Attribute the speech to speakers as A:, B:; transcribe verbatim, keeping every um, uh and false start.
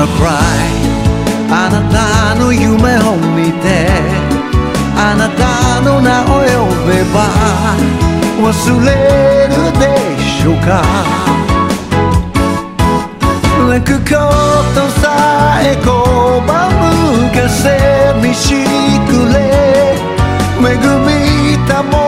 A: cry あなたの夢を見てあなたの名を呼べば忘れるでしょうか泣くことさえ拒む風にしくれ恵みたも